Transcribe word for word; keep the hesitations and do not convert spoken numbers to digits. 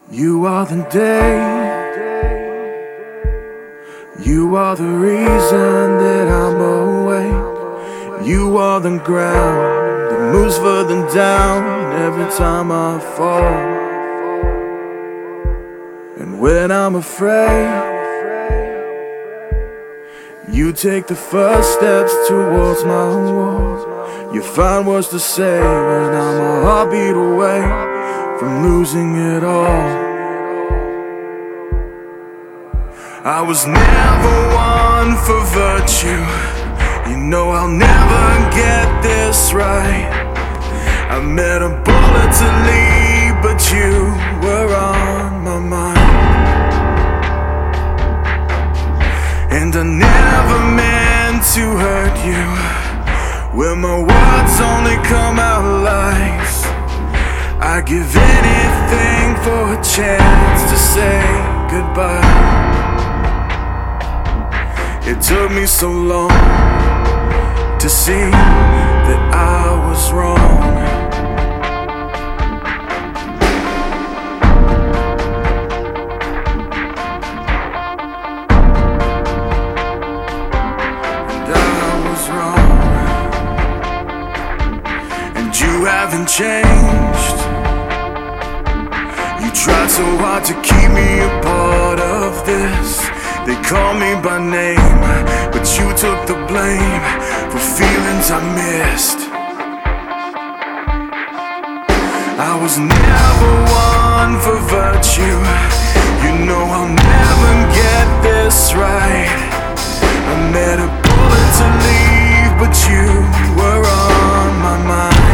You are the day, you are the reason that I'm awake. You are the ground that moves further down every time I fall. And when I'm afraid, you take the first steps towards my wall. You find words to say when I'm a heartbeat away from losing it all. I was never one for virtue. You know I'll never get this right. I met a bullet to leave, but you were on my mind. And I never meant to hurt you, when my words only come out lies. I give anything for a chance to say goodbye. It took me so long to see that I was wrong. And I was wrong. And you haven't changed. You tried so hard to keep me a part of this. They call me by name, but you took the blame for feelings I missed. I was never one for virtue. You know I'll never get this right. I met a bullet to leave, but you were on my mind.